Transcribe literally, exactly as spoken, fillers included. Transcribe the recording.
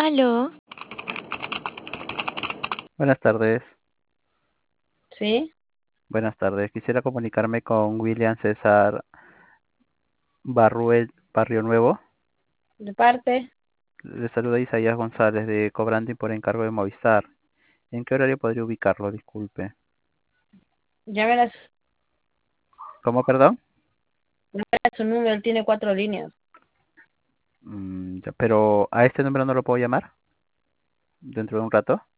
Aló, Buenas tardes, ¿sí? buenas tardes. Quisiera comunicarme con William César Barruel Barrio Nuevo. ¿De parte? Le saluda Isaías González de Cobranding por encargo de Movistar. ¿En qué horario podría ubicarlo? Disculpe. Llámela a su, ¿Cómo, perdón? llámela a su número, él tiene cuatro líneas. Mm, ya, pero a este número no lo puedo llamar dentro de un rato.